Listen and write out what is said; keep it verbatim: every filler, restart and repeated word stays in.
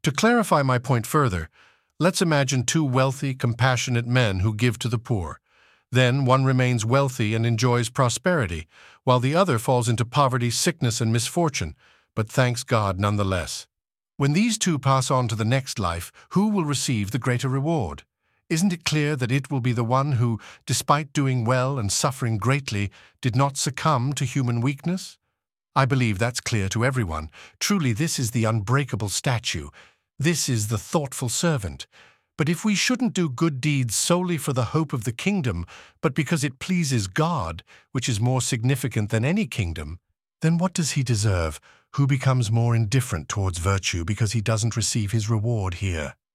To clarify my point further, let's imagine two wealthy, compassionate men who give to the poor. Then one remains wealthy and enjoys prosperity, while the other falls into poverty, sickness, and misfortune, but thanks God nonetheless. When these two pass on to the next life, who will receive the greater reward? Isn't it clear that it will be the one who, despite doing well and suffering greatly, did not succumb to human weakness? I believe that's clear to everyone. Truly, this is the unbreakable statue. This is the thoughtful servant. But if we shouldn't do good deeds solely for the hope of the kingdom, but because it pleases God, which is more significant than any kingdom, then what does he deserve, who becomes more indifferent towards virtue because he doesn't receive his reward here?